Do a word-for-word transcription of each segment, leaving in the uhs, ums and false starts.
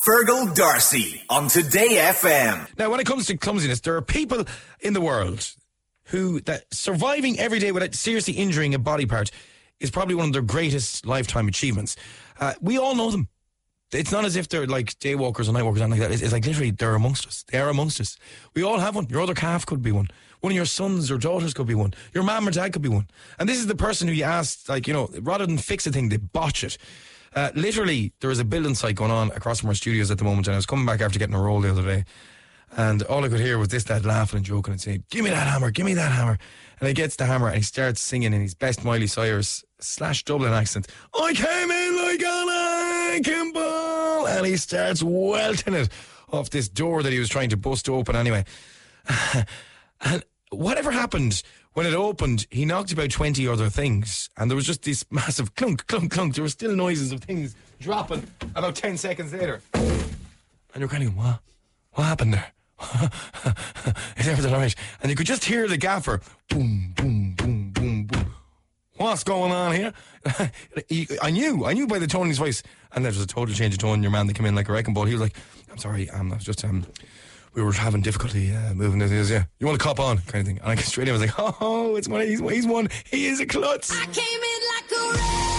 Fergal Darcy on Today F M. Now, when it comes to clumsiness, there are people in the world who that surviving every day without seriously injuring a body part is probably one of their greatest lifetime achievements. Uh, we all know them. It's not as if they're like day walkers or night walkers or anything like that. It's, it's like literally they're amongst us. They are amongst us. We all have one. Your other calf could be one. One of your sons or daughters could be one. Your mum or dad could be one. And this is the person who you asked, like, you know, rather than fix a thing, they botch it. Uh, literally, there is a building site going on across from our studios at the moment, and I was coming back after getting a roll the other day, and all I could hear was this dad laughing and joking and saying, "Give me that hammer, give me that hammer." And he gets the hammer and he starts singing in his best Miley Cyrus slash Dublin accent, "I came in like an aching ball," and he starts welting it off this door that he was trying to bust open anyway. And whatever happened when it opened, he knocked about twenty other things, and there was just this massive clunk, clunk, clunk. There were still noises of things dropping about ten seconds later. And you're kind of, what? What happened there? Is everything all right? And you could just hear the gaffer, boom, boom, boom, boom, boom. What's going on here? I knew, I knew by the tone in his voice, and there was a total change of tone. Your man that came in like a wrecking ball, he was like, "I'm sorry, um, I was just, um, we were having difficulty uh, moving this, yeah. You want to cop on?" kind of thing. And I straight in, I was like, "Oh, it's one, he's, he's one, he is a klutz." I came in like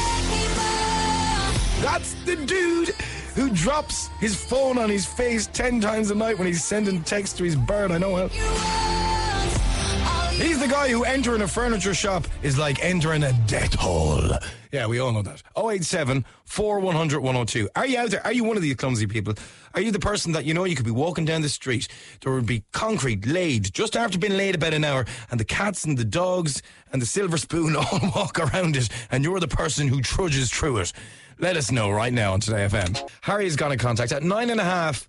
a wrecking ball. That's the dude who drops his phone on his face ten times a night when he's sending text to his bird. I know him. He's the guy who entering a furniture shop is like entering a death hole. Yeah, we all know that. oh eight seven, four one hundred, one oh two. Are you out there? Are you one of these clumsy people? Are you the person that, you know, you could be walking down the street, there would be concrete laid just after being laid about an hour, and the cats and the dogs and the silver spoon all walk around it, and you're the person who trudges through it? Let us know right now on Today F M. Harry's got in contact. At nine and a half,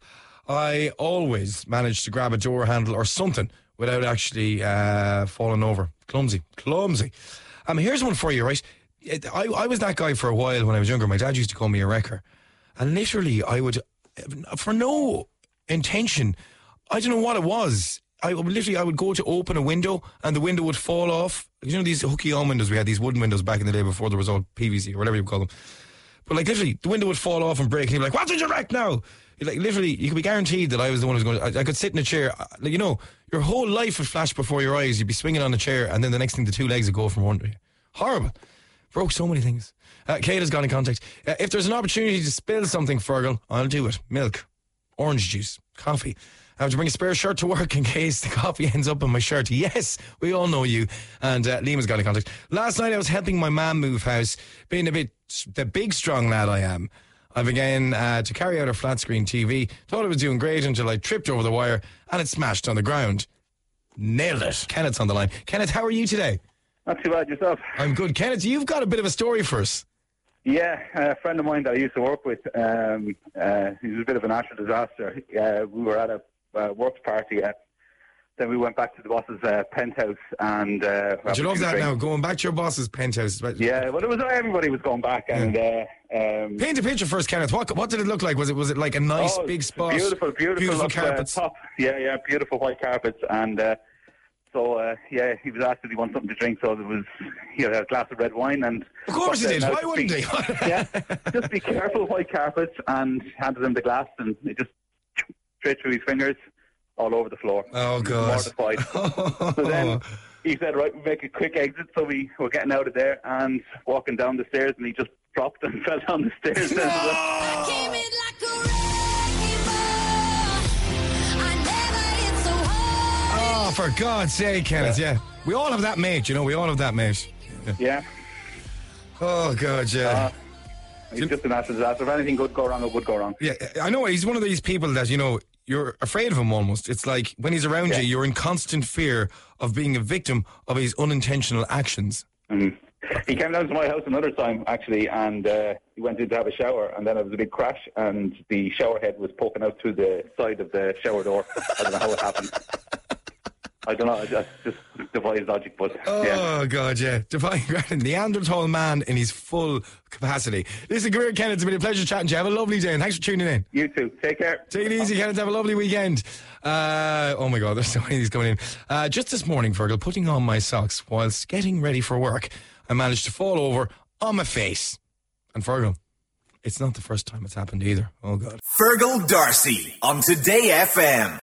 I always manage to grab a door handle or something without actually uh, falling over. Clumsy. Clumsy. Um, here's one for you, right? I, I was that guy for a while when I was younger. My dad used to call me a wrecker. And literally, I would, for no intention, I don't know what it was. I would literally, I would go to open a window and the window would fall off. You know these hooky-on windows? We had these wooden windows back in the day before there was all P V C or whatever you call them. But like literally, the window would fall off and break, and you'd be like, "What did you wreck now?" Like literally, you could be guaranteed that I was the one who was going to, I, I could sit in a chair, like, you know, your whole life would flash before your eyes. You'd be swinging on a chair, and then the next thing, the two legs would go from under you. Horrible. Broke so many things. Uh, Kate has got in contact. Uh, if there's an opportunity to spill something, Fergal, I'll do it. Milk, orange juice, coffee. I have to bring a spare shirt to work in case the coffee ends up in my shirt. Yes, we all know you. And uh, Liam has got in contact. Last night I was helping my mum move house, being a bit the big strong lad I am. I began uh, to carry out her flat screen T V. Thought it was doing great until I tripped over the wire and it smashed on the ground. Nailed it. Kenneth's on the line. Kenneth, how are you today? Not too bad, yourself. I'm good. Kenneth, you've got a bit of a story for us. Yeah, a friend of mine that I used to work with, um, uh, he was a bit of a natural disaster. Uh, we were at a uh, works party, uh, then we went back to the boss's uh, penthouse and... Uh, Do you love that now, going back to your boss's penthouse? Yeah, well, it was everybody was going back. And yeah. uh, um, Paint a picture first, Kenneth. What what did it look like? Was it was it like a nice oh, big spot? Beautiful, beautiful. Beautiful up, carpets. Uh, top. Yeah, yeah, beautiful white carpets. And uh, so, uh, yeah, he was asked if he wanted something to drink, so there was, he had a glass of red wine. And of course he did. Why wouldn't he? Yeah, just be careful, white carpets, and handed him the glass, and it just straight through his fingers. All over the floor. Oh, God. Mortified. So then he said, right, we make a quick exit. So we were getting out of there and walking down the stairs, and he just dropped and fell down the stairs. No! I came in like a wrecking ball. I never hit so hard. Oh, for God's sake, Kenneth, yeah. yeah. We all have that mate, you know, we all have that mate. Yeah. yeah. Oh, God, yeah. Uh, he's just a natural disaster. If anything could go wrong, it would go wrong. Yeah, I know, he's one of these people that, you know, you're afraid of him almost. It's like when he's around yeah. you, you're in constant fear of being a victim of his unintentional actions. Mm-hmm. He came down to my house another time, actually, and uh, he went in to have a shower, and then there was a big crash, and the shower head was poking out through the side of the shower door. I don't know how it happened. I don't know, that's just defies logic, but oh, yeah. God, yeah. Defying Neanderthal man in his full capacity. Listen, Greer Kenneth, it's been a pleasure chatting to you. Have a lovely day, and thanks for tuning in. You too. Take care. Take it easy, Kenneth. Have a lovely weekend. Uh, oh, my God, there's so many of these coming in. Uh, just this morning, Fergal, putting on my socks whilst getting ready for work, I managed to fall over on my face. And Fergal, It's not the first time it's happened either. Oh, God. Fergal Darcy on Today F M.